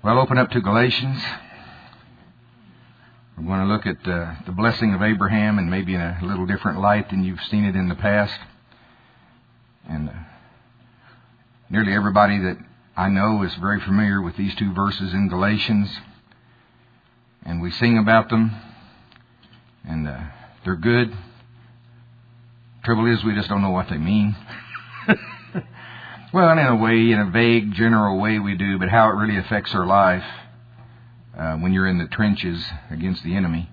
Well, open up to Galatians. We're going to look at the blessing of Abraham, and maybe in a little different light than you've seen it in the past. And nearly everybody that I know is very familiar with these two verses in Galatians. And we sing about them, and they're good. Trouble is, we just don't know what they mean. Well, in a way, in a vague, general way we do, but how it really affects our life when you're in the trenches against the enemy.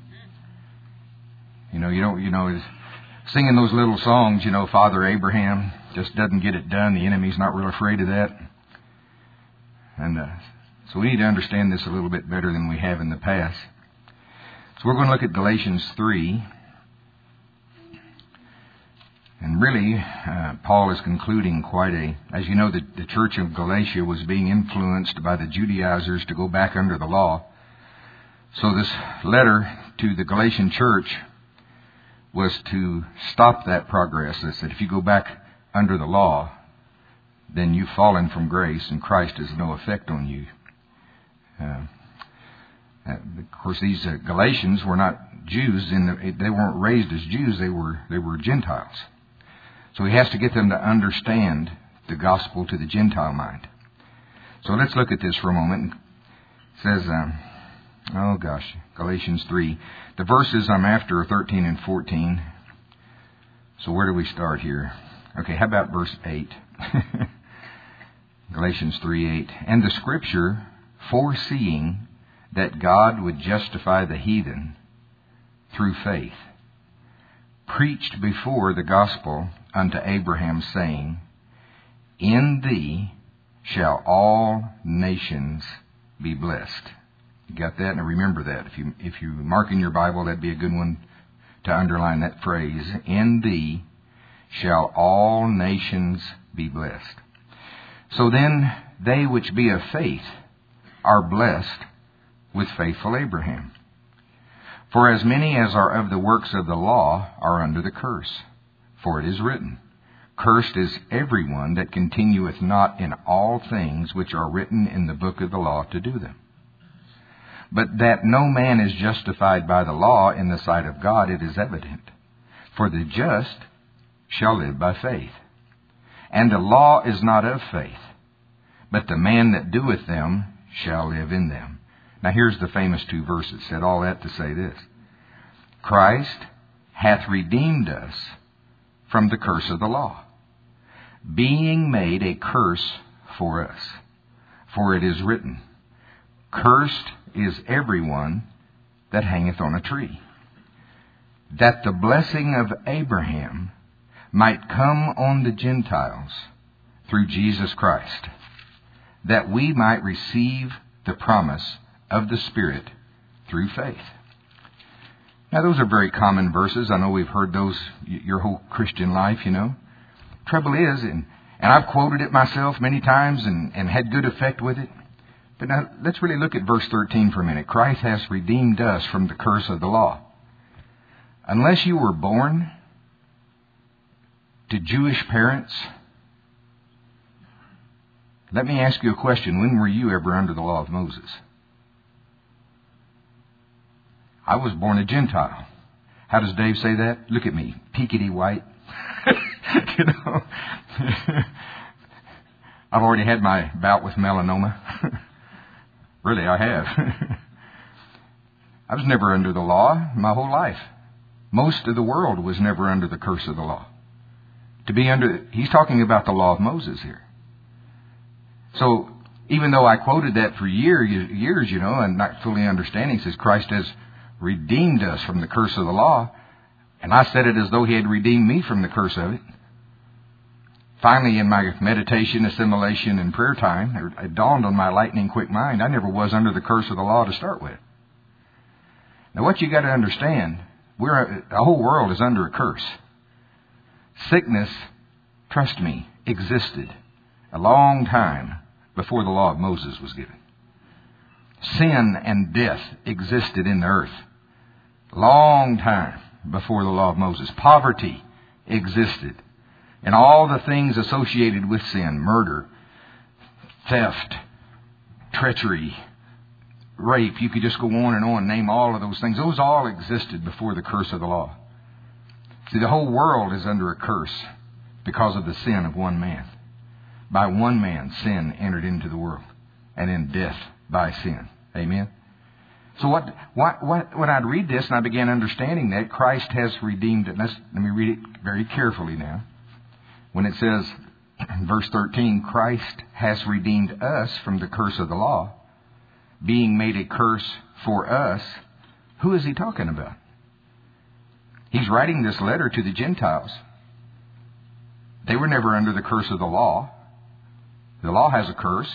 Singing those little songs, Father Abraham just doesn't get it done. The enemy's not real afraid of that. And so we need to understand this a little bit better than we have in the past. So we're going to look at Galatians 3. And really, Paul is concluding as you know, the church of Galatia was being influenced by the Judaizers to go back under the law. So this letter to the Galatian church was to stop that progress. It said, if you go back under the law, then you've fallen from grace and Christ has no effect on you. Of course, these Galatians were not Jews. They weren't raised as Jews. They were Gentiles. So he has to get them to understand the gospel to the Gentile mind. So let's look at this for a moment. It says, Galatians 3. The verses I'm after are 13 and 14. So where do we start here? Okay, how about verse 8? Galatians 3:8. And the Scripture, foreseeing that God would justify the heathen through faith, preached before the gospel unto Abraham, saying, in thee shall all nations be blessed. You got that? Now remember that. If you mark in your Bible, that'd be a good one to underline that phrase. In thee shall all nations be blessed. So then they which be of faith are blessed with faithful Abraham. For as many as are of the works of the law are under the curse. For it is written, cursed is everyone that continueth not in all things which are written in the book of the law to do them. But that no man is justified by the law in the sight of God, it is evident. For the just shall live by faith. And the law is not of faith, but the man that doeth them shall live in them. Now here's the famous two verses. Said all that to say this. Christ hath redeemed us from the curse of the law, being made a curse for us. For it is written, cursed is everyone that hangeth on a tree, that the blessing of Abraham might come on the Gentiles through Jesus Christ, that we might receive the promise of the Spirit through faith. Now, those are very common verses. I know we've heard those your whole Christian life, Trouble is, and I've quoted it myself many times and had good effect with it. But now, let's really look at verse 13 for a minute. Christ has redeemed us from the curse of the law. Unless you were born to Jewish parents, let me ask you a question. When were you ever under the law of Moses? I was born a Gentile. How does Dave say that? Look at me, peakedy white. I've already had my bout with melanoma. Really, I have. I was never under the law my whole life. Most of the world was never under the curse of the law. He's talking about the law of Moses here. So, even though I quoted that for years, and not fully understanding, says Christ has redeemed us from the curse of the law, and I said it as though he had redeemed me from the curse of it. Finally, in my meditation, assimilation, and prayer time, it dawned on my lightning quick mind, I never was under the curse of the law to start with. Now, what you got to understand, the whole world is under a curse. Sickness, trust me, existed a long time before the law of Moses was given. Sin and death existed in the earth long time before the law of Moses. Poverty existed. And all the things associated with sin, murder, theft, treachery, rape. You could just go on and name all of those things. Those all existed before the curse of the law. See, the whole world is under a curse because of the sin of one man. By one man, sin entered into the world, and then death by sin. Amen? So when I'd read this and I began understanding that Christ has redeemed it. Let me read it very carefully now. When it says, verse 13, Christ has redeemed us from the curse of the law, being made a curse for us. Who is he talking about? He's writing this letter to the Gentiles. They were never under the curse of the law. The law has a curse.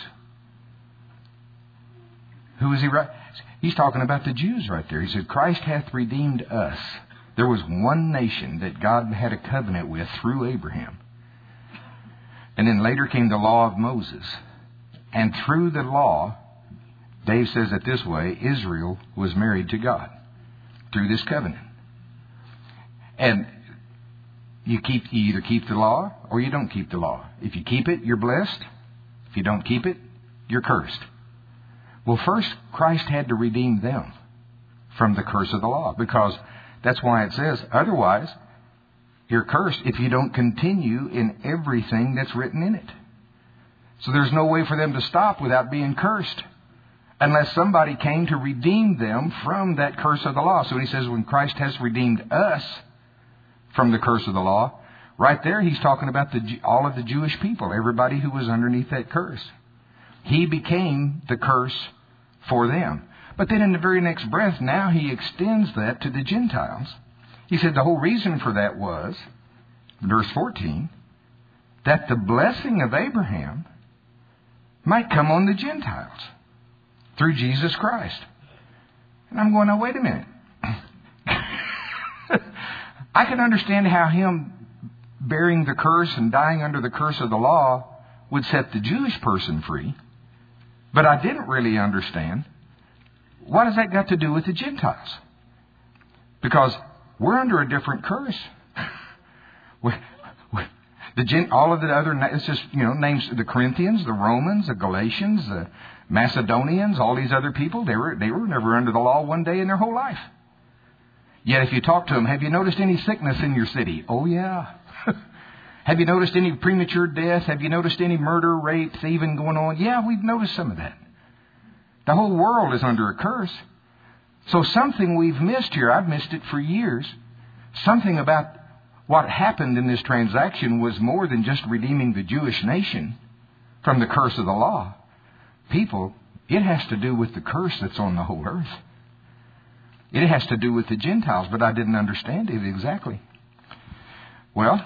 Who is he writing? He's talking about the Jews right there. He said, Christ hath redeemed us. There was one nation that God had a covenant with through Abraham. And then later came the law of Moses. And through the law, Dave says it this way, Israel was married to God through this covenant. And you either keep the law or you don't keep the law. If you keep it, you're blessed. If you don't keep it, you're cursed. Well, first, Christ had to redeem them from the curse of the law, because that's why it says, otherwise, you're cursed if you don't continue in everything that's written in it. So there's no way for them to stop without being cursed, unless somebody came to redeem them from that curse of the law. So he says, when Christ has redeemed us from the curse of the law, right there he's talking about all of the Jewish people, everybody who was underneath that curse. He became the curse for them. But then in the very next breath, now he extends that to the Gentiles. He said the whole reason for that was, verse 14, that the blessing of Abraham might come on the Gentiles through Jesus Christ. And I'm going, now wait a minute. I can understand how him bearing the curse and dying under the curse of the law would set the Jewish person free. But I didn't really understand, what has that got to do with the Gentiles? Because we're under a different curse. All of the other, it's just, names, the Corinthians, the Romans, the Galatians, the Macedonians, all these other people, they were never under the law one day in their whole life. Yet if you talk to them, have you noticed any sickness in your city? Oh yeah. Have you noticed any premature death? Have you noticed any murder, rape, thieving going on? Yeah, we've noticed some of that. The whole world is under a curse. So something we've missed here, I've missed it for years, something about what happened in this transaction was more than just redeeming the Jewish nation from the curse of the law. People, it has to do with the curse that's on the whole earth. It has to do with the Gentiles, but I didn't understand it exactly. Well,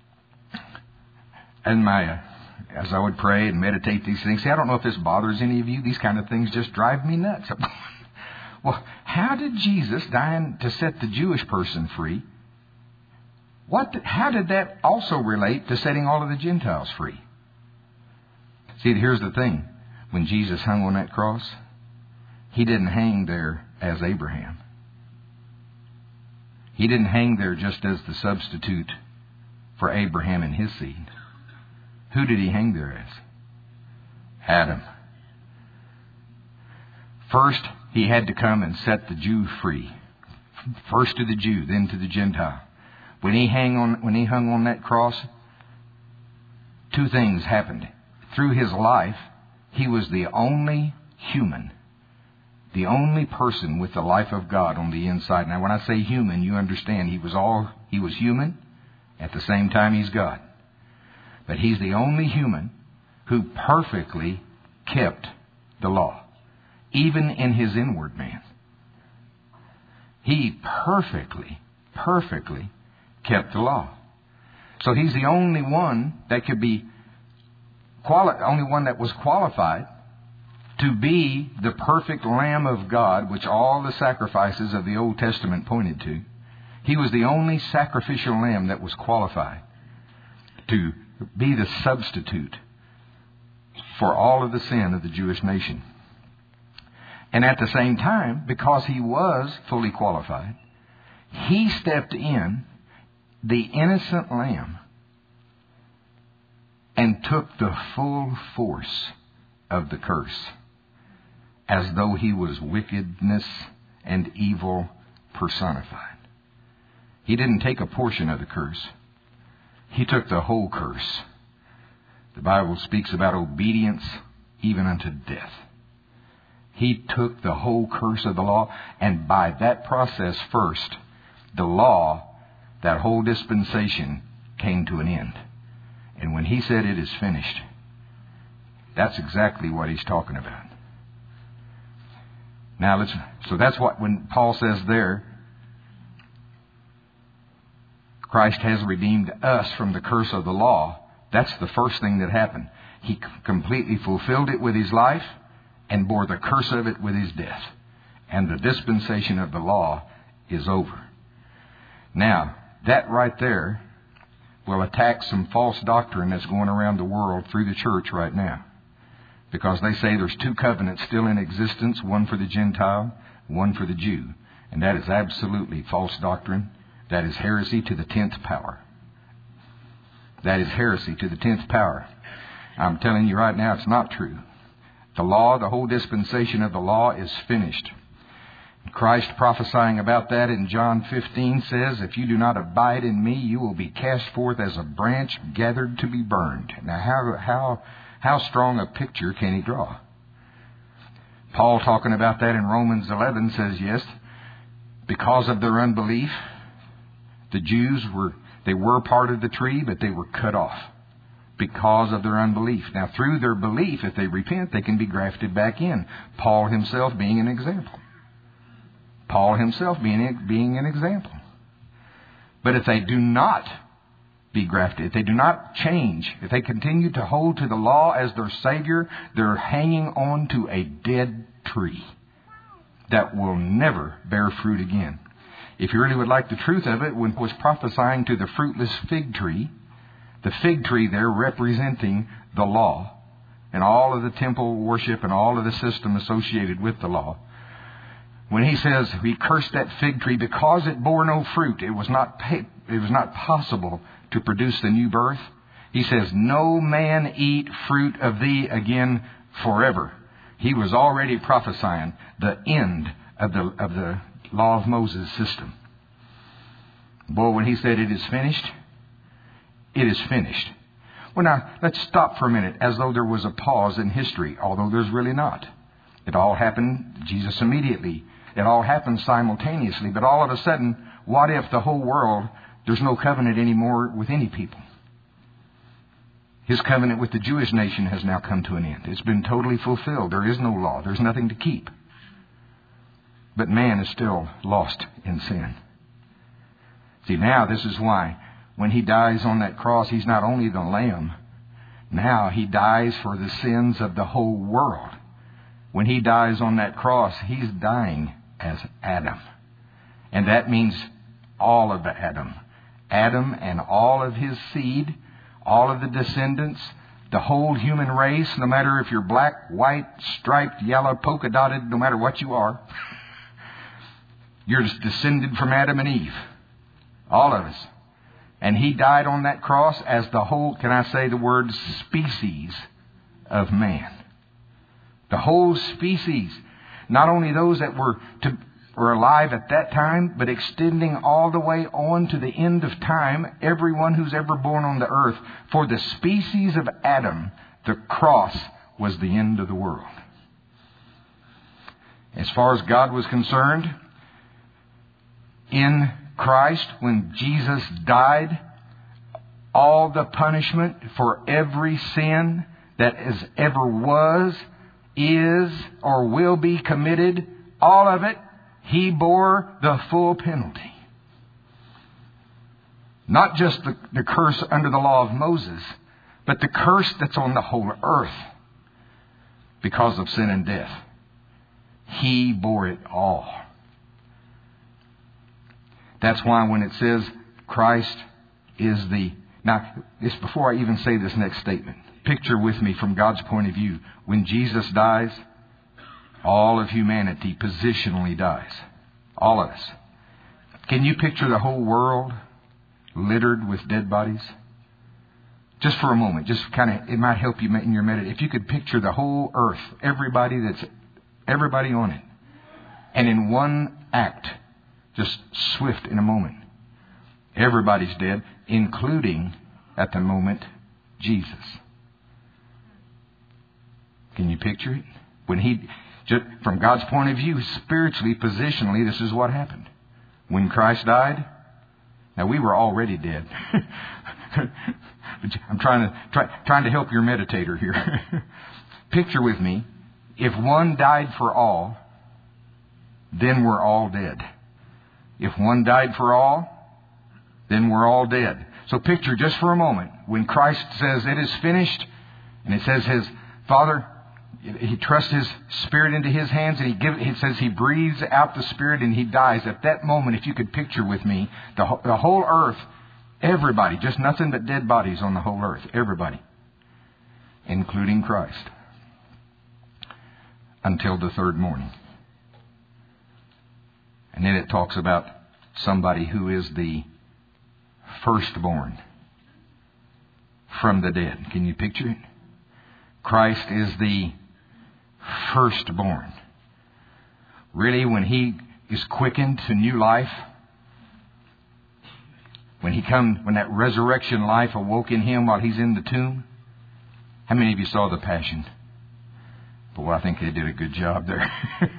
as I would pray and meditate these things, I don't know if this bothers any of you. These kind of things just drive me nuts. Well, how did Jesus, dying to set the Jewish person free, how did that also relate to setting all of the Gentiles free? See, here's the thing. When Jesus hung on that cross, he didn't hang there as Abraham. He didn't hang there just as the substitute for Abraham and his seed. Who did he hang there as? Adam. First, he had to come and set the Jew free. First to the Jew, then to the Gentile. When he hung on that cross, two things happened. Through his life, he was the only human, the only person with the life of God on the inside. Now, when I say human, you understand he was human. At the same time, he's God. But he's the only human who perfectly kept the law, even in his inward man. He perfectly kept the law. So he's the only one that could be only one that was qualified to be the perfect Lamb of God, which all the sacrifices of the Old Testament pointed to. He was the only sacrificial lamb that was qualified to be the substitute for all of the sin of the Jewish nation. And at the same time, because he was fully qualified, he stepped in, the innocent lamb, and took the full force of the curse as though he was wickedness and evil personified. He didn't take a portion of the curse. He took the whole curse. The Bible speaks about obedience even unto death. He took the whole curse of the law, and by that process first, the law, that whole dispensation, came to an end. And when he said it is finished, that's exactly what he's talking about. Now so that's what, when Paul says there, Christ has redeemed us from the curse of the law, that's the first thing that happened. He completely fulfilled it with his life and bore the curse of it with his death. And the dispensation of the law is over. Now, that right there will attack some false doctrine that's going around the world through the church right now. Because they say there's two covenants still in existence, one for the Gentile, one for the Jew. And that is absolutely false doctrine. That is heresy to the 10th power. That is heresy to the 10th power. I'm telling you right now, it's not true. The law, the whole dispensation of the law is finished. Christ prophesying about that in John 15 says, if you do not abide in me, you will be cast forth as a branch gathered to be burned. Now, how strong a picture can he draw? Paul, talking about that in Romans 11, says, yes, because of their unbelief, the Jews were part of the tree, but they were cut off because of their unbelief. Now, through their belief, if they repent, they can be grafted back in. Paul himself being an example. Paul himself being an example. But if they do not be grafted, if they do not change, if they continue to hold to the law as their Savior, they're hanging on to a dead tree that will never bear fruit again. If you really would like the truth of it, when it was prophesying to the fruitless fig tree, the fig tree there representing the law and all of the temple worship and all of the system associated with the law. When he says he cursed that fig tree because it bore no fruit, it was not possible to produce the new birth. He says, no man eat fruit of thee again forever. He was already prophesying the end of the law of Moses system. Boy, when he said it is finished, it is finished. Well, now, let's stop for a minute as though there was a pause in history, although there's really not. It all happened, Jesus immediately. It all happened simultaneously. But all of a sudden, what if the whole world, there's no covenant anymore with any people? His covenant with the Jewish nation has now come to an end. It's been totally fulfilled. There is no law. There's nothing to keep. But man is still lost in sin. See, now this is why when he dies on that cross, he's not only the Lamb. Now he dies for the sins of the whole world. When he dies on that cross, he's dying as Adam. And that means all of Adam. Adam and all of his seed, all of the descendants, the whole human race, no matter if you're black, white, striped, yellow, polka dotted, no matter what you are. You're descended from Adam and Eve. All of us. And he died on that cross as the whole, can I say the word, species of man. The whole species. Not only those that were alive at that time, but extending all the way on to the end of time, everyone who's ever born on the earth. For the species of Adam, the cross was the end of the world. As far as God was concerned, in Christ, when Jesus died, all the punishment for every sin that ever was, is, or will be committed, all of it, he bore the full penalty. Not just the curse under the law of Moses, but the curse that's on the whole earth because of sin and death. He bore it all. That's why when it says Christ is the... Now, it's before I even say this next statement. Picture with me from God's point of view. When Jesus dies, all of humanity positionally dies. All of us. Can you picture the whole world littered with dead bodies? Just for a moment. Just kind of, it might help you in your meditation. If you could picture the whole earth, everybody that's Everybody on it. And in one act, just swift in a moment, everybody's dead, including, at the moment, Jesus. Can you picture it? When from God's point of view, spiritually, positionally, this is what happened. When Christ died, now we were already dead. I'm trying to help your meditator here. Picture with me, if one died for all, then we're all dead. If one died for all, then we're all dead. So picture just for a moment, when Christ says it is finished, and it says his Father, he trusts his Spirit into his hands, and it says he breathes out the Spirit and he dies. At that moment, if you could picture with me, the whole earth, everybody, just nothing but dead bodies on the whole earth, everybody, including Christ, until the third morning. And then it talks about somebody who is the firstborn from the dead. Can you picture it? Christ is the firstborn. Really, when he is quickened to new life, when that resurrection life awoke in him while he's in the tomb. How many of you saw the Passion? Boy, I think they did a good job there.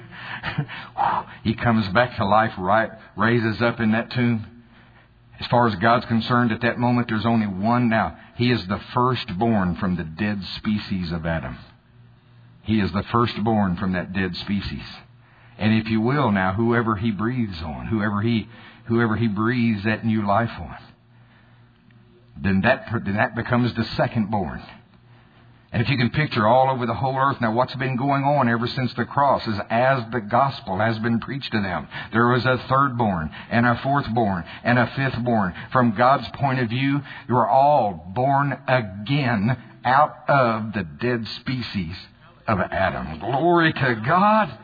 He comes back to life, raises up in that tomb. As far as God's concerned, at that moment, there's only one now. He is the firstborn from the dead species of Adam. He is the firstborn from that dead species. And if you will now, whoever he breathes on, whoever he breathes that new life on, then that becomes the secondborn. And if you can picture all over the whole earth now what's been going on ever since the cross is as the gospel has been preached to them. There was a thirdborn and a fourthborn and a fifthborn. From God's point of view, you are all born again out of the dead species of Adam. Glory to God.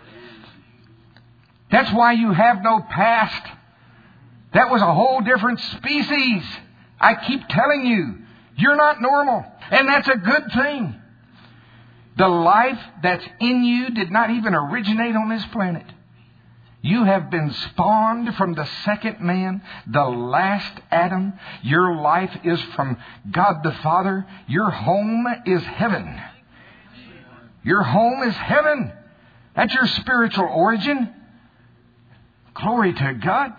That's why you have no past. That was a whole different species. I keep telling you, you're not normal. And that's a good thing. The life that's in you did not even originate on this planet. You have been spawned from the second man, the last Adam. Your life is from God the Father. Your home is heaven. Your home is heaven. That's your spiritual origin. Glory to God.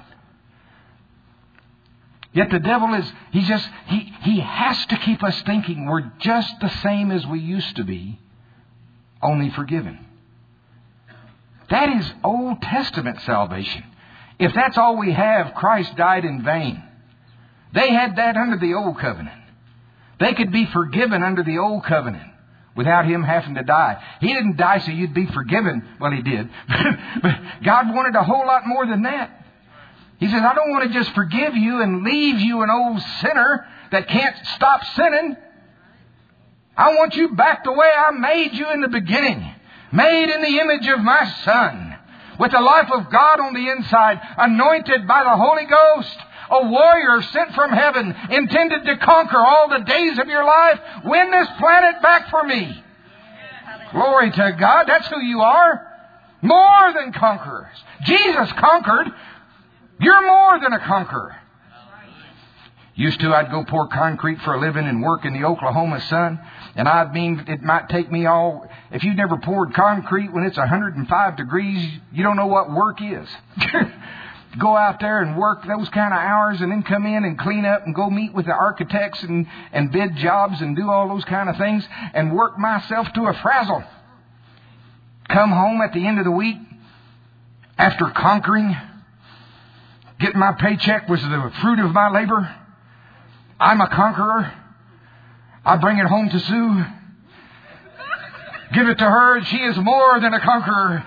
Yet the devil he has to keep us thinking we're just the same as we used to be, only forgiven. That is Old Testament salvation. If that's all we have, Christ died in vain. They had that under the Old Covenant. They could be forgiven under the Old Covenant without Him having to die. He didn't die so you'd be forgiven. Well, He did. But God wanted a whole lot more than that. He says, I don't want to just forgive you and leave you an old sinner that can't stop sinning. I want you back the way I made you in the beginning. Made in the image of my Son. With the life of God on the inside. Anointed by the Holy Ghost. A warrior sent from heaven. Intended to conquer all the days of your life. Win this planet back for me. Glory to God. That's who you are. More than conquerors. Jesus conquered. You're more than a conqueror. Used to, I'd go pour concrete for a living and work in the Oklahoma sun. And it might take me if you've never poured concrete when it's 105 degrees, you don't know what work is. Go out there and work those kind of hours and then come in and clean up and go meet with the architects and bid jobs and do all those kind of things and work myself to a frazzle. Come home at the end of the week after conquering. Getting my paycheck was the fruit of my labor. I'm a conqueror. I bring it home to Sue. Give it to her. She is more than a conqueror.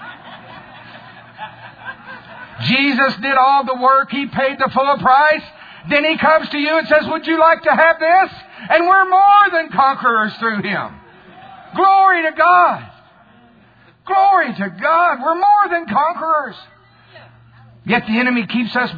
Jesus did all the work. He paid the full price. Then He comes to you and says, would you like to have this? And we're more than conquerors through Him. Glory to God. Glory to God. We're more than conquerors. Yet the enemy keeps us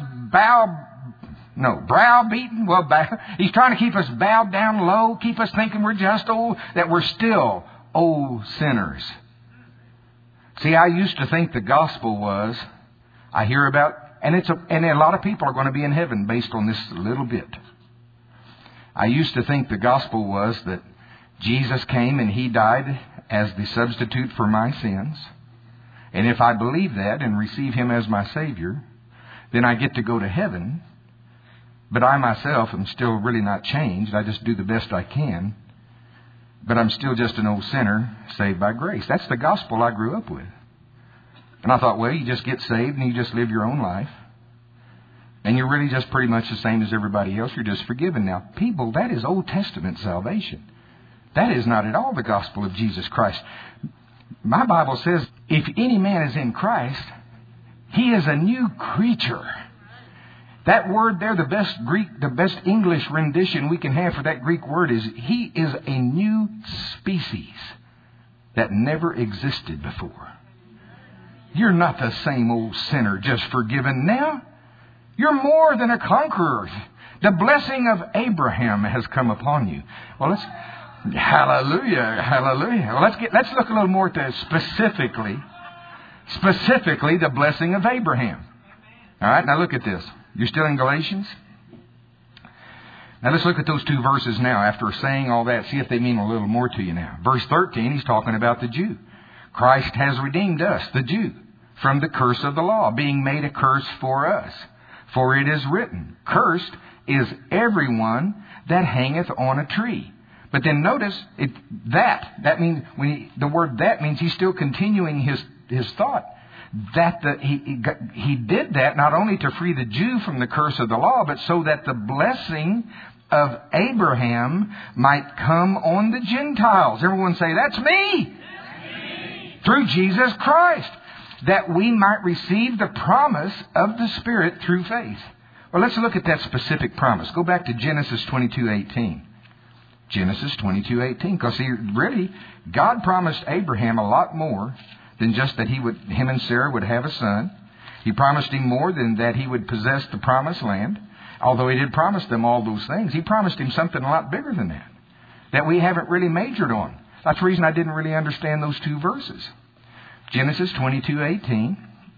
browbeaten. He's trying to keep us bowed down low, keep us thinking we're just that we're still old sinners. See, I used to think the gospel was, I hear about, and a lot of people are going to be in heaven based on this little bit. I used to think the gospel was that Jesus came and He died as the substitute for my sins. And if I believe that and receive Him as my Savior, then I get to go to heaven. But I myself am still really not changed. I just do the best I can. But I'm still just an old sinner saved by grace. That's the gospel I grew up with. And I thought, well, you just get saved and you just live your own life. And you're really just pretty much the same as everybody else. You're just forgiven. Now, people, that is Old Testament salvation. That is not at all the gospel of Jesus Christ. My Bible says, if any man is in Christ, he is a new creature. That word there, the best English rendition we can have for that Greek word is, he is a new species that never existed before. You're not the same old sinner just forgiven now. You're more than a conqueror. The blessing of Abraham has come upon you. Well, hallelujah, hallelujah. Well, let's look a little more at the specifically the blessing of Abraham. All right, now look at this. You're still in Galatians? Now let's look at those two verses now. After saying all that, see if they mean a little more to you now. Verse 13, he's talking about the Jew. Christ has redeemed us, the Jew, from the curse of the law, being made a curse for us. For it is written, cursed is everyone that hangeth on a tree. But then notice, that means, the word that means he's still continuing his thought. He did that not only to free the Jew from the curse of the law, but so that the blessing of Abraham might come on the Gentiles. Everyone say, that's me! Through Jesus Christ, that we might receive the promise of the Spirit through faith. Well, let's look at that specific promise. Go back to Genesis 22:18. Genesis 22:18. Because really, God promised Abraham a lot more than just that him and Sarah would have a son. He promised him more than that he would possess the promised land. Although He did promise them all those things, He promised him something a lot bigger than that we haven't really majored on. That's the reason I didn't really understand those two verses. Genesis 22:18.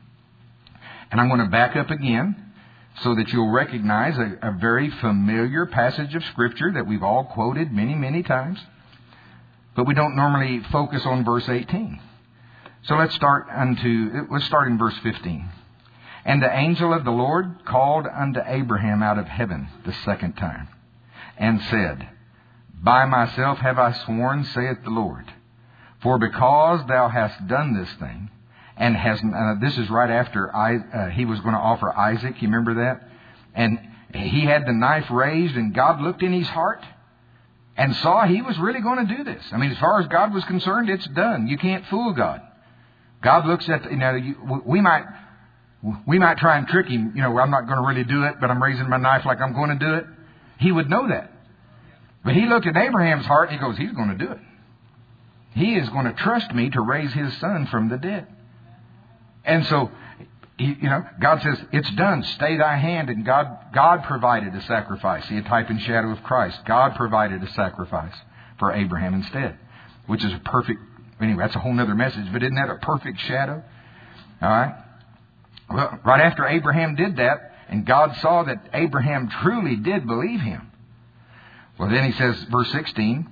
And I'm going to back up again so that you'll recognize a very familiar passage of Scripture that we've all quoted many, many times. But we don't normally focus on verse 18. So let's start in verse 15. And the angel of the Lord called unto Abraham out of heaven the second time, and said, By myself have I sworn, saith the Lord, for because thou hast done this thing, and this is right after he was going to offer Isaac. You remember that? And he had the knife raised, and God looked in his heart and saw he was really going to do this. I mean, as far as God was concerned, it's done. You can't fool God. God looks at, we might try and trick him. I'm not going to really do it, but I'm raising my knife like I'm going to do it. He would know that. But he looked at Abraham's heart and he goes, he's going to do it. He is going to trust me to raise his son from the dead. And so, God says, it's done. Stay thy hand. And God provided a sacrifice. See, a type and shadow of Christ. God provided a sacrifice for Abraham instead, which is a perfect, anyway, that's a whole other message, but isn't that a perfect shadow? All right. Well, right after Abraham did that, and God saw that Abraham truly did believe Him. Well, then he says, verse 16,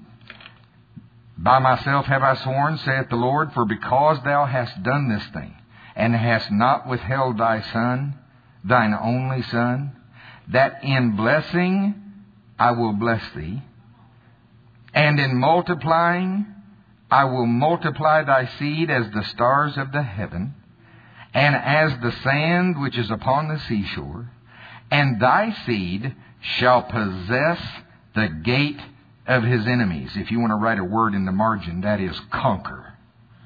By myself have I sworn, saith the Lord, for because thou hast done this thing, and hast not withheld thy son, thine only son, that in blessing I will bless thee, and in multiplying I will multiply thy seed as the stars of the heaven, and as the sand which is upon the seashore, and thy seed shall possess the gate of his enemies. If you want to write a word in the margin, that is conquer.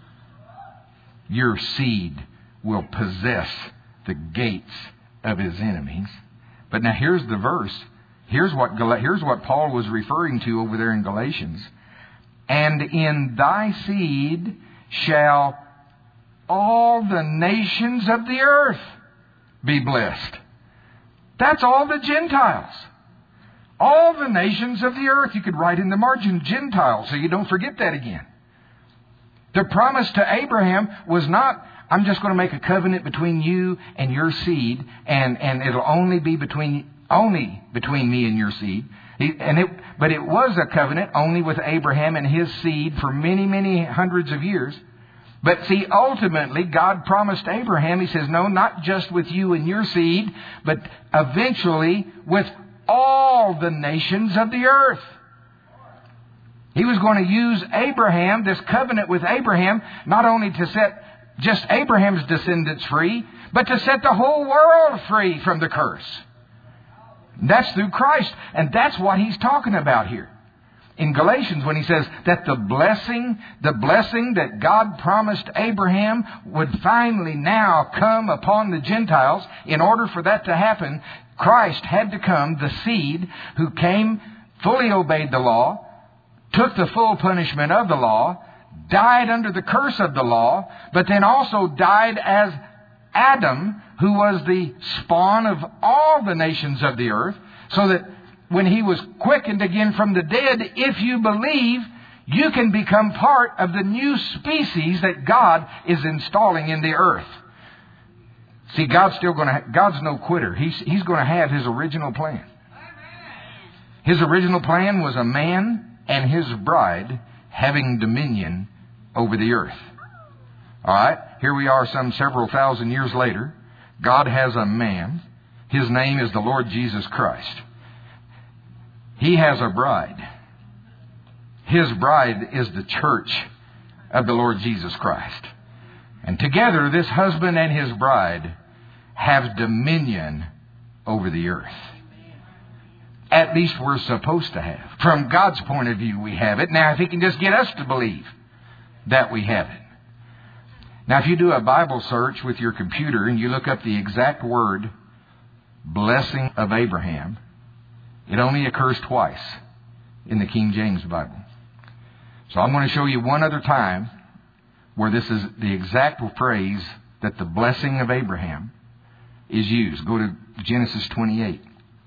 Your seed will possess the gates of his enemies. But now here's the verse. Here's what Paul was referring to over there in Galatians. And in thy seed shall all the nations of the earth be blessed. That's all the Gentiles. All the nations of the earth. You could write in the margin Gentiles so you don't forget that again. The promise to Abraham was not, I'm just going to make a covenant between you and your seed, and it'll only be between me and your seed. But it was a covenant only with Abraham and his seed for many, many hundreds of years. But see, ultimately, God promised Abraham, He says, no, not just with you and your seed, but eventually with all the nations of the earth. He was going to use Abraham, this covenant with Abraham, not only to set just Abraham's descendants free, but to set the whole world free from the curse. That's through Christ. And that's what he's talking about here in Galatians when he says that the blessing that God promised Abraham would finally now come upon the Gentiles. In order for that to happen, Christ had to come, the seed who came, fully obeyed the law, took the full punishment of the law, died under the curse of the law, but then also died as Adam, who was the spawn of all the nations of the earth, so that when he was quickened again from the dead, if you believe, you can become part of the new species that God is installing in the earth. See, God's no quitter. He's going to have His original plan. His original plan was a man and his bride having dominion over the earth. All right, here we are several thousand years later. God has a man. His name is the Lord Jesus Christ. He has a bride. His bride is the church of the Lord Jesus Christ. And together, this husband and his bride have dominion over the earth. At least we're supposed to have. From God's point of view, we have it. Now, if He can just get us to believe that we have it. Now, if you do a Bible search with your computer and you look up the exact word, blessing of Abraham, it only occurs twice in the King James Bible. So I'm going to show you one other time where this is the exact phrase that the blessing of Abraham is used. Go to Genesis 28.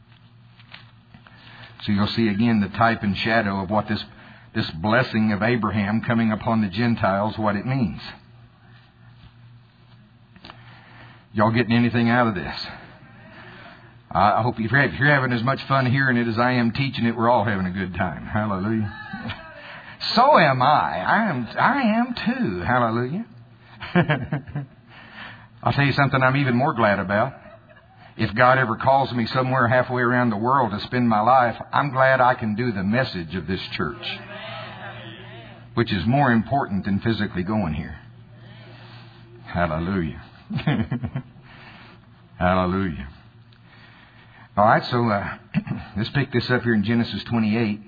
So you'll see again the type and shadow of what this blessing of Abraham coming upon the Gentiles, what it means. Y'all getting anything out of this? I hope if you're having as much fun hearing it as I am teaching it, we're all having a good time. Hallelujah. So am I. I am too. Hallelujah. I'll tell you something I'm even more glad about. If God ever calls me somewhere halfway around the world to spend my life, I'm glad I can do the message of this church, which is more important than physically going here. Hallelujah. Hallelujah. All right, so let's pick this up here in Genesis 28.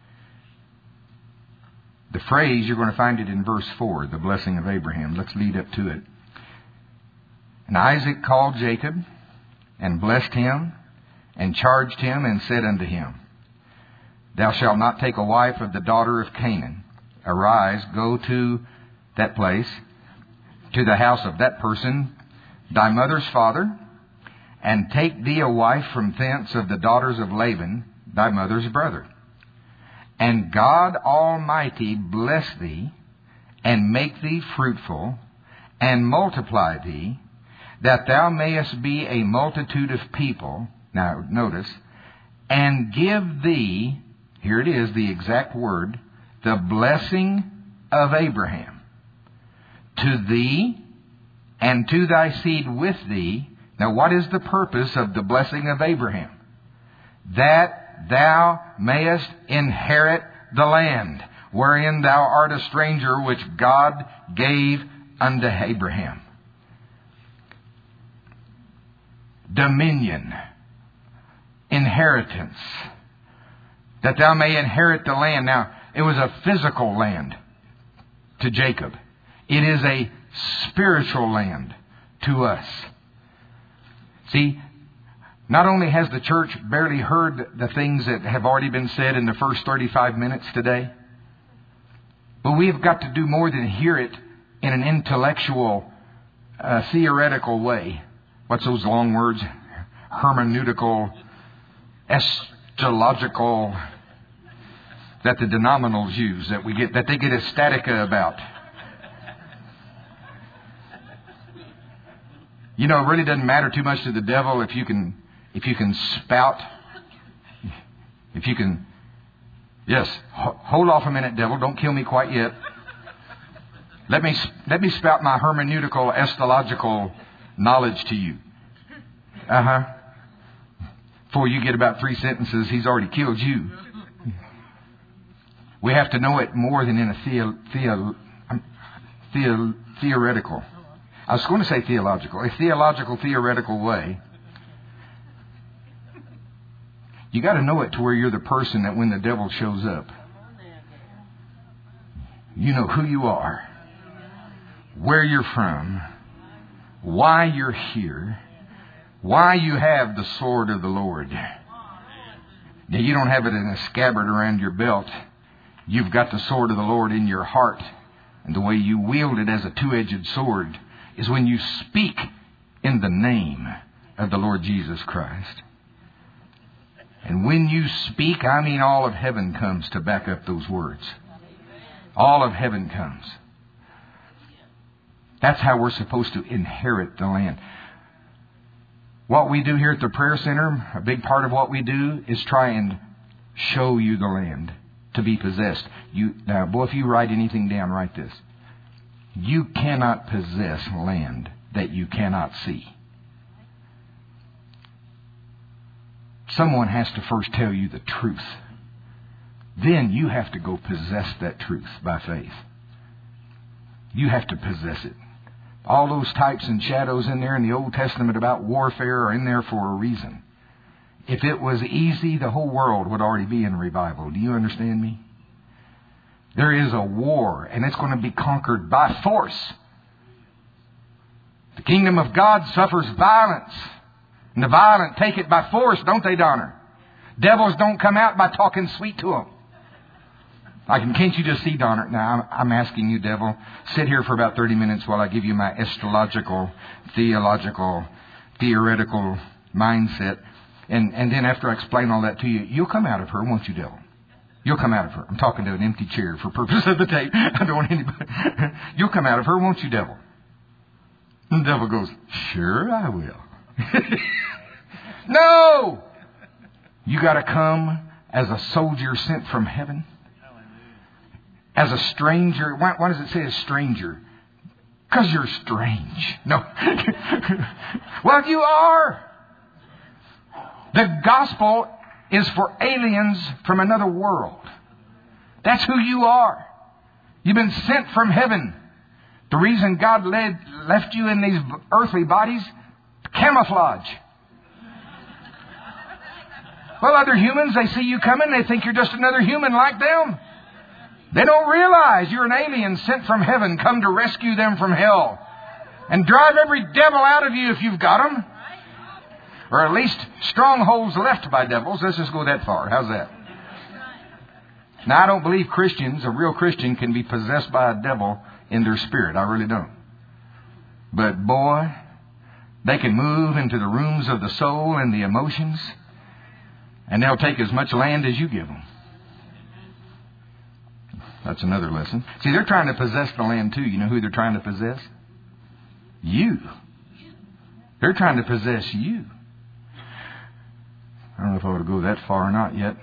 The phrase, you're going to find it in verse 4, the blessing of Abraham. Let's lead up to it. And Isaac called Jacob and blessed him and charged him and said unto him, Thou shalt not take a wife of the daughter of Canaan. Arise, go to that place, to the house of that person, thy mother's father, and take thee a wife from thence of the daughters of Laban, thy mother's brother. And God Almighty bless thee, and make thee fruitful, and multiply thee, that thou mayest be a multitude of people. Now notice, and give thee, here it is, the exact word, the blessing of Abraham, to thee and to thy seed with thee. Now what is the purpose of the blessing of Abraham? That thou mayest inherit the land wherein thou art a stranger, which God gave unto Abraham. Dominion, inheritance, that thou may inherit the land. Now, it was a physical land to Jacob. It is a spiritual land to us. See, not only has the church barely heard the things that have already been said in the first 35 minutes today, but we've got to do more than hear it in an intellectual, theoretical way. What's those long words? Hermeneutical, eschatological, that the denominals use, that they get ecstatica about. You know, it really doesn't matter too much to the devil if you can spout. If you can, yes, hold off a minute, devil. Don't kill me quite yet. Let me spout my hermeneutical, estological knowledge to you. Before you get about 3 sentences, he's already killed you. We have to know it more than in a theoretical. I was going to say theological. A theological, theoretical way. You got to know it to where you're the person that when the devil shows up, you know who you are, where you're from, why you're here, why you have the sword of the Lord. Now, you don't have it in a scabbard around your belt. You've got the sword of the Lord in your heart. And the way you wield it as a two-edged sword is when you speak in the name of the Lord Jesus Christ. And when you speak, I mean all of heaven comes to back up those words. All of heaven comes. That's how we're supposed to inherit the land. What we do here at the prayer center, a big part of what we do is try and show you the land to be possessed. Now, boy, if you write anything down, write this. You cannot possess land that you cannot see. Someone has to first tell you the truth. Then you have to go possess that truth by faith. You have to possess it. All those types and shadows in there in the Old Testament about warfare are in there for a reason. If it was easy, the whole world would already be in revival. Do you understand me? There is a war, and it's going to be conquered by force. The kingdom of God suffers violence, and the violent take it by force, don't they, Donner? Devils don't come out by talking sweet to them. Can't you just see, Donner? Now, I'm asking you, devil, sit here for about 30 minutes while I give you my estological, theological, theoretical mindset. And then after I explain all that to you, you'll come out of her, won't you, devil? You'll come out of her. I'm talking to an empty chair for purpose of the tape. I don't want anybody. You'll come out of her, won't you, devil? And the devil goes, sure I will. No! You got to come as a soldier sent from heaven. As a stranger. Why does it say a stranger? Because you're strange. No. Well, you are. The gospel is for aliens from another world. That's who you are. You've been sent from heaven. The reason God left you in these earthly bodies, camouflage. Well, other humans, they see you coming, they think you're just another human like them. They don't realize you're an alien sent from heaven, come to rescue them from hell. And drive every devil out of you if you've got them. Or at least strongholds left by devils. Let's just go that far. How's that? Now, I don't believe Christians, a real Christian, can be possessed by a devil in their spirit. I really don't. But boy, they can move into the rooms of the soul and the emotions, and they'll take as much land as you give them. That's another lesson. See, they're trying to possess the land too. You know who they're trying to possess? You. They're trying to possess you. I don't know if I ought to go that far or not yet.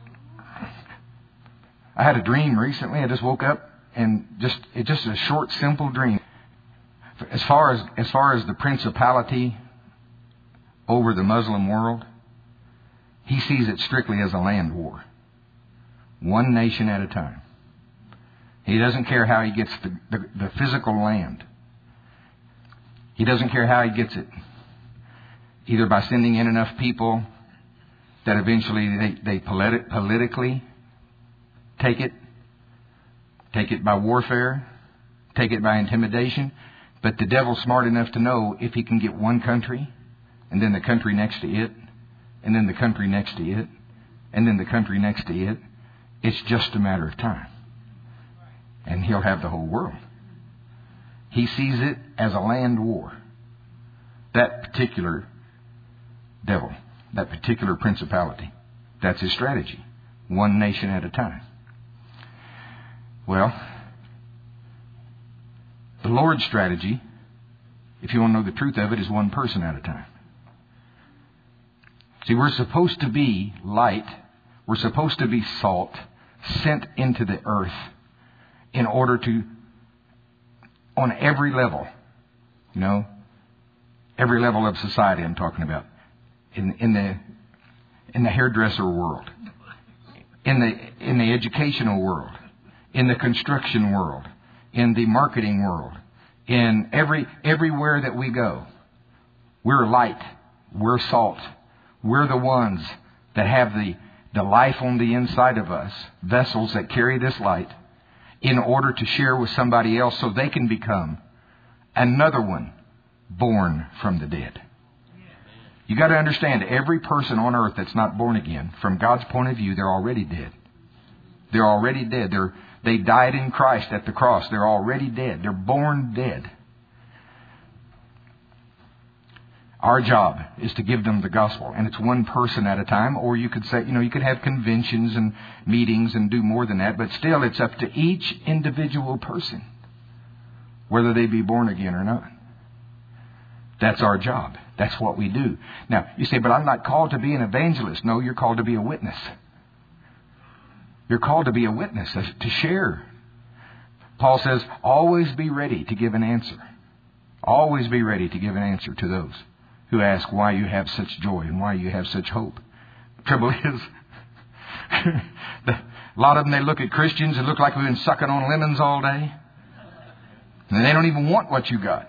I had a dream recently. I just woke up and it's just a short, simple dream. As far as the principality over the Muslim world, he sees it strictly as a land war. One nation at a time. He doesn't care how he gets the physical land. He doesn't care how he gets it. Either by sending in enough people that eventually they politically take it by warfare, take it by intimidation. But the devil's smart enough to know if he can get one country, and then the country next to it, and then the country next to it, and then the country next to it, it's just a matter of time. And he'll have the whole world. He sees it as a land war. That particular devil, that particular principality, that's his strategy. One nation at a time. Well, the Lord's strategy if you want to know the truth of it, is one person at a time. See, we're supposed to be light. We're supposed to be salt sent into the earth in order to, on every level, every level of society I'm talking about, in the hairdresser world, in the educational world, in the construction world, in the marketing world, in everywhere that we go. We're light. We're salt. We're the ones that have the life on the inside of us, vessels that carry this light, in order to share with somebody else so they can become another one born from the dead. You got to understand, every person on earth that's not born again, from God's point of view, they're already dead. They're already dead. They died in Christ at the cross. They're already dead. They're born dead. Our job is to give them the gospel, and it's one person at a time. Or you could say, you could have conventions and meetings and do more than that, but still it's up to each individual person, whether they be born again or not. That's our job. That's what we do. Now, you say, but I'm not called to be an evangelist. No, you're called to be a witness. You're called to be a witness, to share. Paul says, always be ready to give an answer. Always be ready to give an answer to those who ask why you have such joy and why you have such hope. The trouble is, a lot of them, they look at Christians and look like we've been sucking on lemons all day. And they don't even want what you got.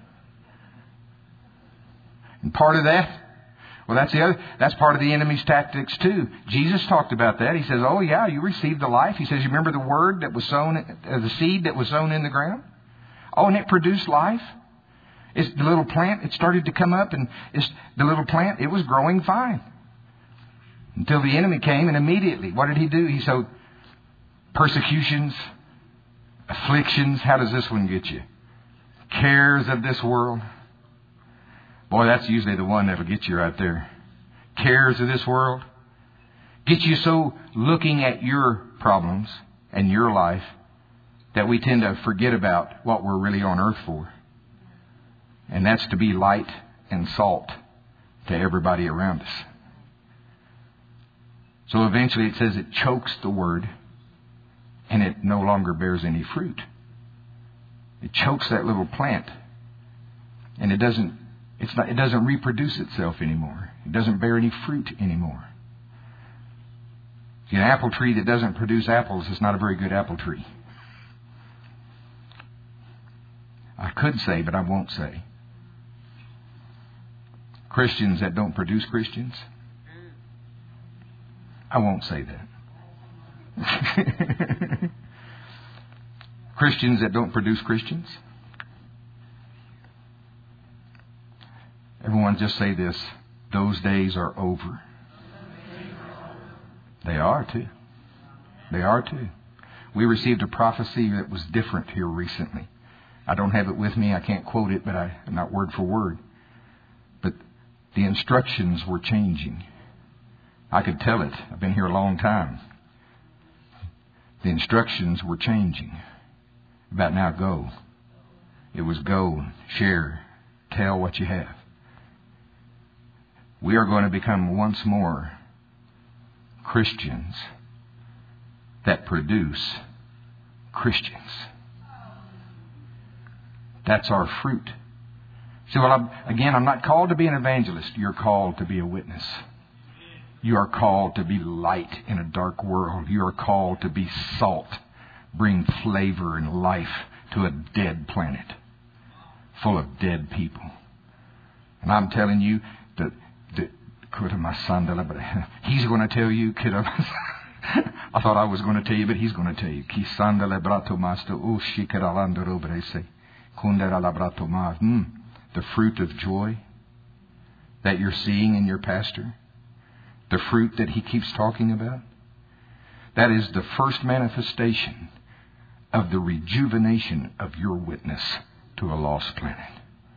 And part of that, that's part of the enemy's tactics too. Jesus talked about that. He says, oh yeah, you received the life. He says, you remember the word that was sown, the seed that was sown in the ground? Oh, and it produced life. It's the little plant, it started to come up, and the little plant, it was growing fine. Until the enemy came, and immediately, what did he do? He sowed persecutions, afflictions. How does this one get you? Cares of this world. Boy, that's usually the one that'll get you right there. Cares of this world. Get you so looking at your problems and your life that we tend to forget about what we're really on earth for. And that's to be light and salt to everybody around us. So eventually it says it chokes the word and it no longer bears any fruit. It chokes that little plant and it doesn't reproduce itself anymore. It doesn't bear any fruit anymore. See, an apple tree that doesn't produce apples is not a very good apple tree. I could say, but I won't say. Christians that don't produce Christians. I won't say that. Christians that don't produce Christians. Everyone just say this. Those days are over. They are too. They are too. We received a prophecy that was different here recently. I don't have it with me. I can't quote it, but not word for word. But the instructions were changing. I could tell it. I've been here a long time. The instructions were changing. About now, go. It was go, share, tell what you have. We are going to become once more Christians that produce Christians. That's our fruit. See, I'm not called to be an evangelist. You're called to be a witness. You are called to be light in a dark world. You are called to be salt. Bring flavor and life to a dead planet full of dead people. And I'm telling you that he's going to tell you. I thought I was going to tell you, but he's going to tell you. The fruit of joy that you're seeing in your pastor, the fruit that he keeps talking about, that is the first manifestation of the rejuvenation of your witness to a lost planet.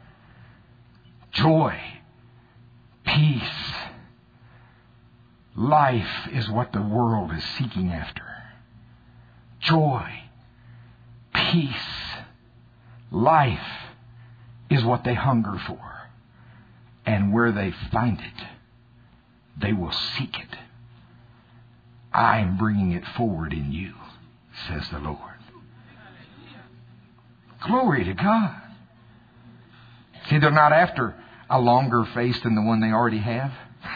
Joy, peace, life is what the world is seeking after. Joy, peace, life is what they hunger for. And where they find it, they will seek it. I am bringing it forward in you, says the Lord. Glory to God. See, they're not after a longer face than the one they already have.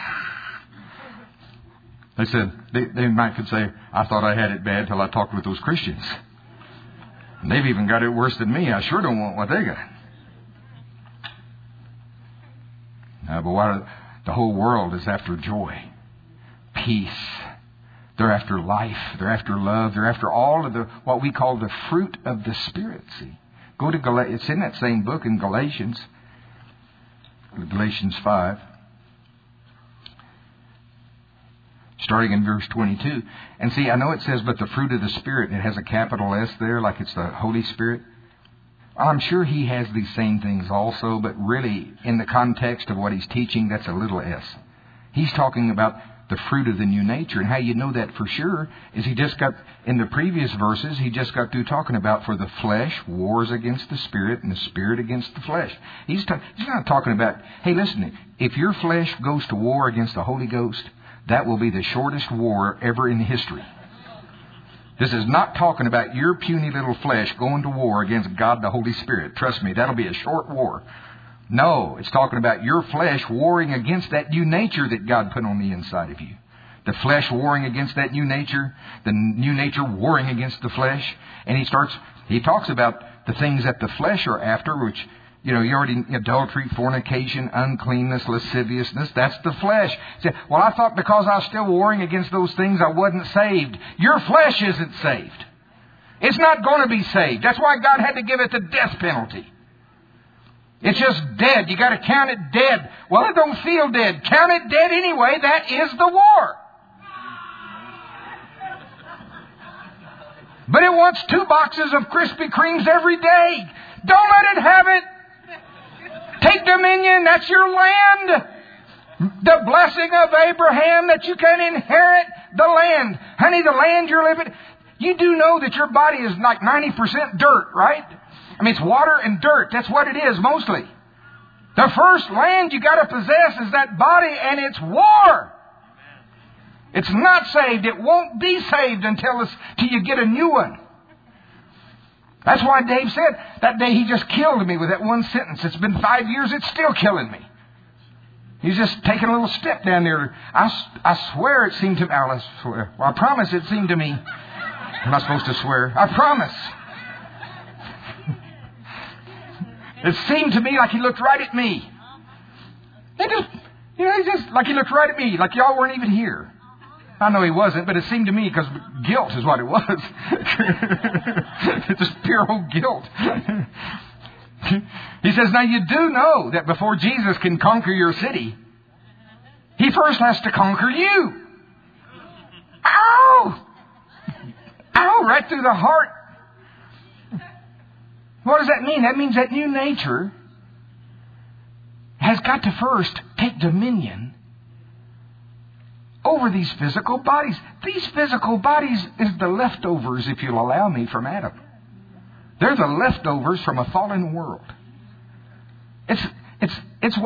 They said, they might could say, I thought I had it bad till I talked with those Christians. And they've even got it worse than me. I sure don't want what they got. But the whole world is after joy, peace. They're after life. They're after love. They're after all of what we call the fruit of the Spirit. See, go to Galatians. It's in that same book in Galatians. Galatians 5. Starting in verse 22. And see, I know it says, but the fruit of the Spirit, it has a capital S there, like it's the Holy Spirit. I'm sure he has these same things also, but really, in the context of what he's teaching, that's a little s. He's talking about the fruit of the new nature. And how you know that for sure is he just got, in the previous verses, he just got through talking about for the flesh wars against the Spirit and the Spirit against the flesh. He's not talking about, hey, listen, if your flesh goes to war against the Holy Ghost, that will be the shortest war ever in history. This is not talking about your puny little flesh going to war against God the Holy Spirit. Trust me, that'll be a short war. No, it's talking about your flesh warring against that new nature that God put on the inside of you. The flesh warring against that new nature, the new nature warring against the flesh. And he talks about the things that the flesh are after, which, you already, adultery, fornication, uncleanness, lasciviousness, that's the flesh. Say, well, I thought because I was still warring against those things, I wasn't saved. Your flesh isn't saved. It's not going to be saved. That's why God had to give it the death penalty. It's just dead. You got to count it dead. Well, it don't feel dead. Count it dead anyway. That is the war. But it wants 2 boxes of Krispy Kremes every day. Don't let it have it. Take dominion. That's your land. The blessing of Abraham that you can inherit the land. Honey, the land you're living. You do know that your body is like 90% dirt, right? I mean, it's water and dirt. That's what it is mostly. The first land you got to possess is that body, and it's war. It's not saved. It won't be saved until you get a new one. That's why Dave said that day he just killed me with that one sentence. It's been 5 years. It's still killing me. He's just taking a little step down there. I swear it seemed to me. Well, I promise it seemed to me. I'm not supposed to swear. I promise. It seemed to me like he looked right at me. Just like he looked right at me, like y'all weren't even here. I know he wasn't, but it seemed to me because guilt is what it was. It's just pure old guilt. He says, now you do know that before Jesus can conquer your city, he first has to conquer you. Ow! Ow! Right through the heart. What does that mean? That means that new nature has got to first take dominion over these physical bodies. These physical bodies is the leftovers, if you'll allow me, from Adam. They're the leftovers from a fallen world. That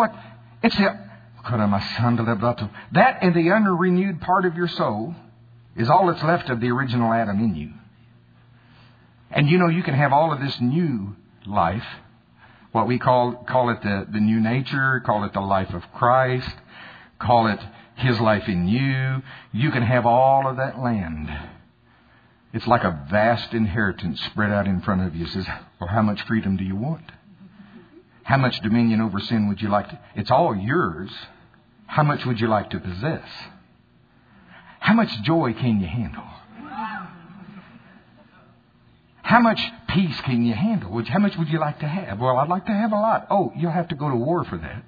and the unrenewed part of your soul is all that's left of the original Adam in you. And you can have all of this new life, what we call it the new nature, call it the life of Christ, call it His life in you. You can have all of that land. It's like a vast inheritance spread out in front of you. It says, well, how much freedom do you want? How much dominion over sin would you like to? It's all yours. How much would you like to possess? How much joy can you handle? How much peace can you handle? How much would you like to have? Well, I'd like to have a lot. Oh, you'll have to go to war for that.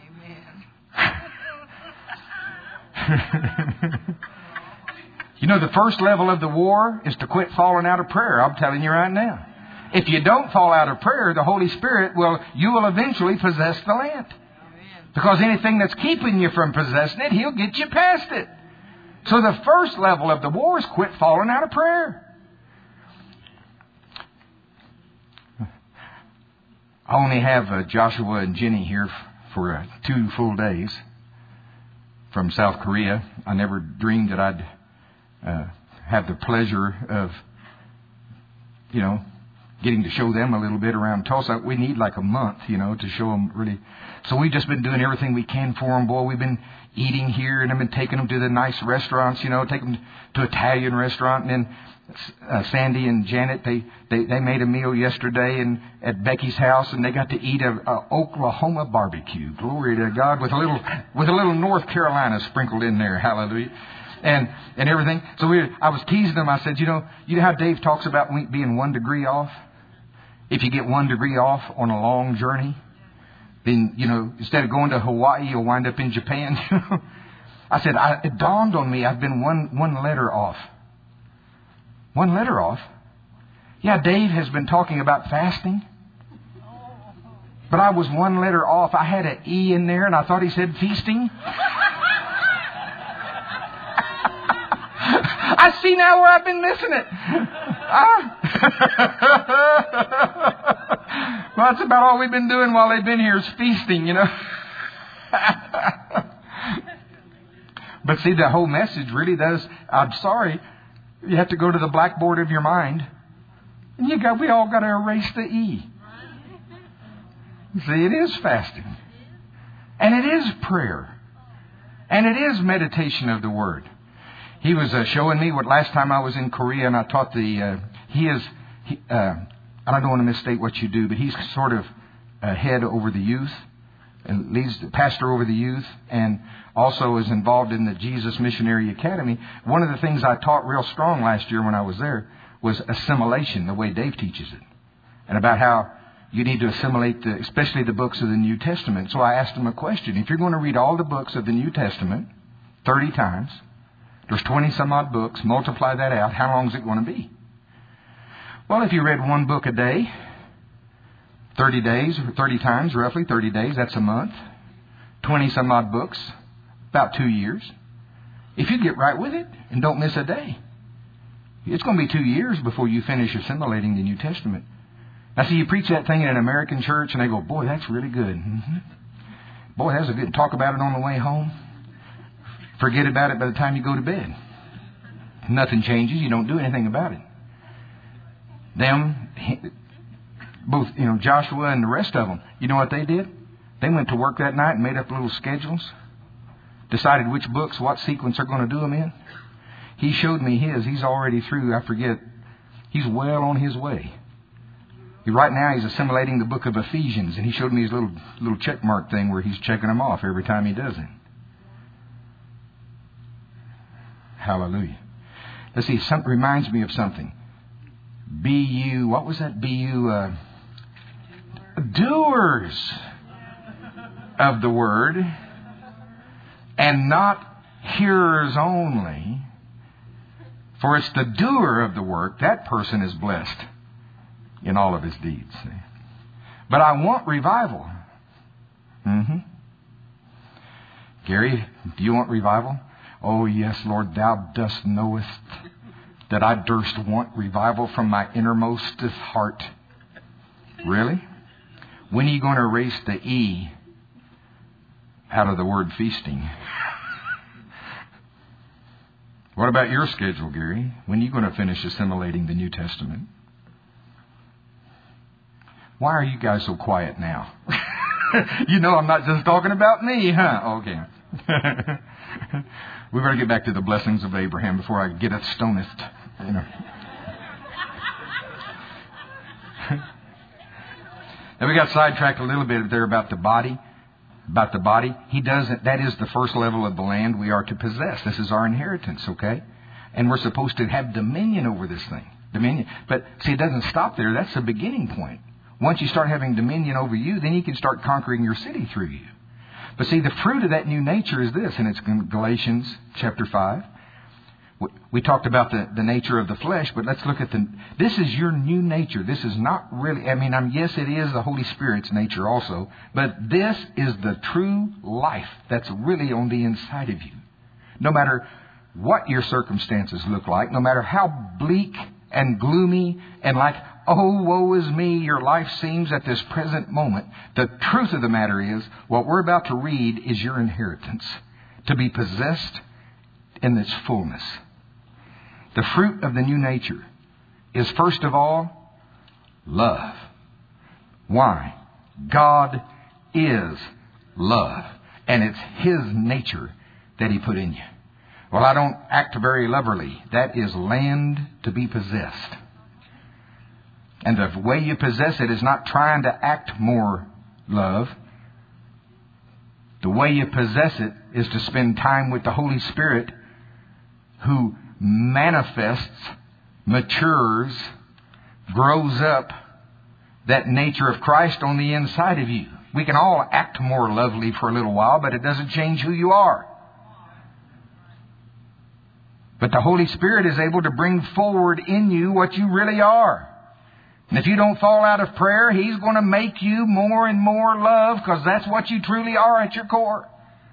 Amen. The first level of the war is to quit falling out of prayer. I'm telling you right now. If you don't fall out of prayer, the Holy Spirit you will eventually possess the land. Because anything that's keeping you from possessing it, He'll get you past it. So the first level of the war is quit falling out of prayer. I only have Joshua and Jenny here for 2 full days from South Korea. I never dreamed that I'd have the pleasure of, getting to show them a little bit around Tulsa. We need like a month, to show them really. So we've just been doing everything we can for them. Boy, we've been eating here, and I've been taking them to the nice restaurants, take them to an Italian restaurant. And then Sandy and Janet, they made a meal yesterday at Becky's house, and they got to eat a Oklahoma barbecue. Glory to God, with a little North Carolina sprinkled in there. Hallelujah. And everything. So I was teasing them. I said, you know how Dave talks about being 1 degree off? If you get 1 degree off on a long journey, then, instead of going to Hawaii, you'll wind up in Japan. I said, it dawned on me I've been one letter off. 1 letter off? Yeah, Dave has been talking about fasting. But I was 1 letter off. I had an E in there, and I thought he said feasting. I see now where I've been missing it. Well, that's about all we've been doing while they've been here is feasting, But see, the whole message really does. I'm sorry. You have to go to the blackboard of your mind. And we all got to erase the E. See, it is fasting. And it is prayer. And it is meditation of the Word. He was showing me what last time I was in Korea, and I taught I don't want to misstate what you do, but he's sort of head over the youth and leads the pastor over the youth, and also is involved in the Jesus Missionary Academy. One of the things I taught real strong last year when I was there was assimilation, the way Dave teaches it, and about how you need to assimilate especially the books of the New Testament. So I asked him a question. If you're going to read all the books of the New Testament 30 times, there's 20 some odd books. Multiply that out. How long is it going to be? Well, if you read 1 book a day, 30 days, or 30 times, roughly 30 days, that's a month. 20 some odd books, about 2 years. If you get right with it and don't miss a day, it's going to be 2 years before you finish assimilating the New Testament. Now, see, you preach that thing in an American church, and they go, boy, that's really good. Mm-hmm. Boy, that's a good. Talk about it on the way home. Forget about it by the time you go to bed. Nothing changes. You don't do anything about it. Them, both, Joshua and the rest of them, you know what they did? They went to work that night and made up little schedules. Decided which books, what sequence they're going to do them in. He showed me his. He's already through. I forget. He's well on his way. Right now he's assimilating the book of Ephesians, and he showed me his little check mark thing where he's checking them off every time he does it. Hallelujah. Let's see, something reminds me of something. What was that? Doers of the word, and not hearers only. For it's the doer of the work, that person is blessed in all of his deeds. See? But I want revival. Mm-hmm. Gary, do you want revival? Oh, yes, Lord, thou dost knowest that I durst want revival from my innermostest heart. Really? When are you going to erase the E out of the word feasting? What about your schedule, Gary? When are you going to finish assimilating the New Testament? Why are you guys so quiet now? You know I'm not just talking about me, huh? Okay. We better get back to the blessings of Abraham before I get us stoneth. Now we got sidetracked a little bit there about the body. About the body. That is the first level of the land we are to possess. This is our inheritance, okay? And we're supposed to have dominion over this thing. Dominion. But see, it doesn't stop there. That's the beginning point. Once you start having dominion over you, then you can start conquering your city through you. But see, the fruit of that new nature is this, and it's in Galatians chapter 5. We talked about the nature of the flesh, but let's look at this is your new nature. This is not really, yes, it is the Holy Spirit's nature also, but this is the true life that's really on the inside of you. No matter what your circumstances look like, no matter how bleak and gloomy and like oh, woe is me, your life seems at this present moment. The truth of the matter is, what we're about to read is your inheritance, to be possessed in its fullness. The fruit of the new nature is, first of all, love. Why? God is love, and it's His nature that He put in you. Well, I don't act very loverly. That is land to be possessed. And the way you possess it is not trying to act more love. The way you possess it is to spend time with the Holy Spirit, who manifests, matures, grows up that nature of Christ on the inside of you. We can all act more lovely for a little while, but it doesn't change who you are. But the Holy Spirit is able to bring forward in you what you really are. And if you don't fall out of prayer, He's going to make you more and more love, because that's what you truly are at your core.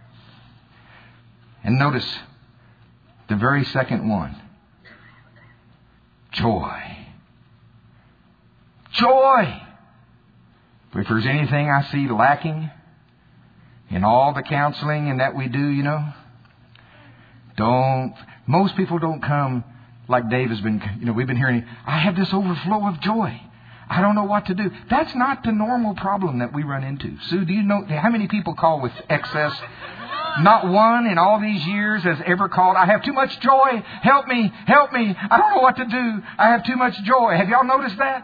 And notice the very second one. Joy. Joy. If there's anything I see lacking in all the counseling and that we do, most people don't come like Dave has been, we've been hearing, I have this overflow of joy. I don't know what to do. That's not the normal problem that we run into. Sue, do you know how many people call with excess? Not one in all these years has ever called, I have too much joy. Help me. I don't know what to do. I have too much joy. Have y'all noticed that?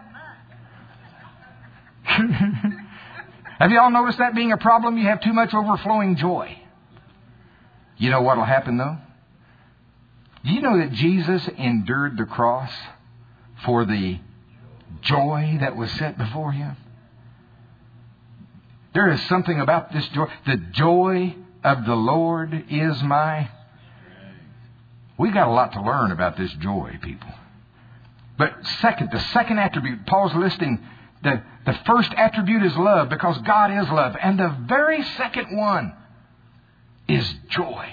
Have y'all noticed that being a problem? You have too much overflowing joy. You know what will happen though? Do you know that Jesus endured the cross for the joy that was set before Him? There is something about this joy. The joy of the Lord is my... We've got a lot to learn about this joy, people. But the second attribute, Paul's listing, the first attribute is love, because God is love. And the very second one is joy.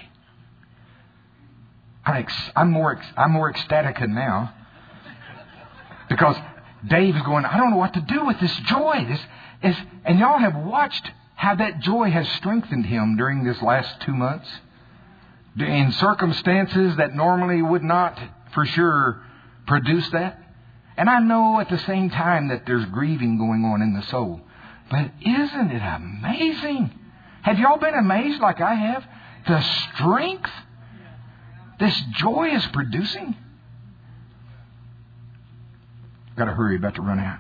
I'm more ecstatic now, because Dave is going, I don't know what to do with this joy. And y'all have watched how that joy has strengthened him during this last 2 months in circumstances that normally would not for sure produce that. And I know at the same time that there's grieving going on in the soul. But isn't it amazing? Have y'all been amazed like I have? The strength this joy is producing? I've got to hurry, about to run out.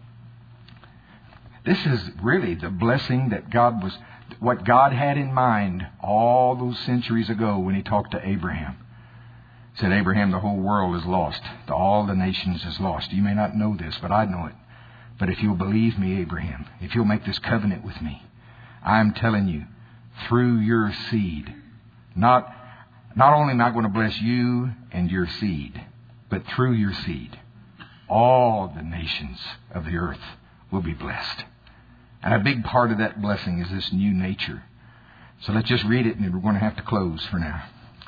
This is really the blessing that what God had in mind all those centuries ago when He talked to Abraham. He said, Abraham, the whole world is lost. All the nations is lost. You may not know this, but I know it. But if you'll believe me, Abraham, if you'll make this covenant with me, I'm telling you, through your seed, not only am I going to bless you and your seed, but through your seed, all the nations of the earth will be blessed. And a big part of that blessing is this new nature. So let's just read it, and we're going to have to close for now.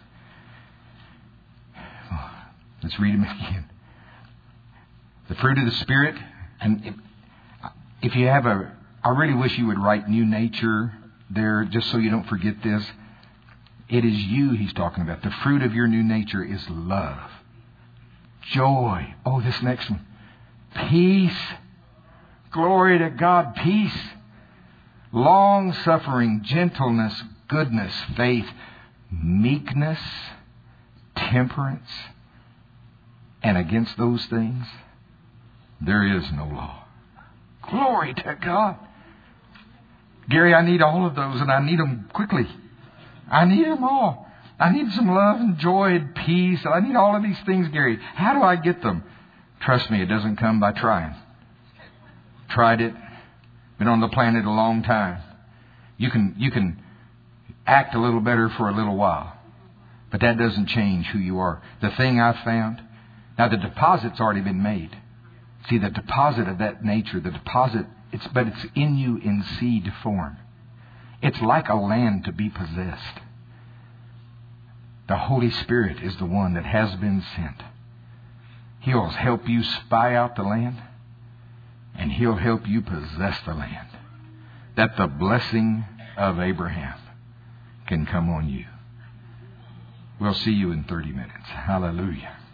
Let's read them again. The fruit of the Spirit. And if you have I really wish you would write new nature there, just so you don't forget this. It is you He's talking about. The fruit of your new nature is love, joy. Oh, this next one. Peace. Glory to God. Peace. Long-suffering, gentleness, goodness, faith, meekness, temperance. And against those things, there is no law. Glory to God. Gary, I need all of those, and I need them quickly. I need them all. I need some love and joy and peace. I need all of these things, Gary. How do I get them? Trust me, it doesn't come by trying. Tried it. Been on the planet a long time. You can act a little better for a little while, but that doesn't change who you are. The thing I've found, now the deposit's already been made. See, the deposit of that nature, but it's in you in seed form. It's like a land to be possessed. The Holy Spirit is the one that has been sent. He'll help you spy out the land. And He'll help you possess the land, that the blessing of Abraham can come on you. We'll see you in 30 minutes. Hallelujah.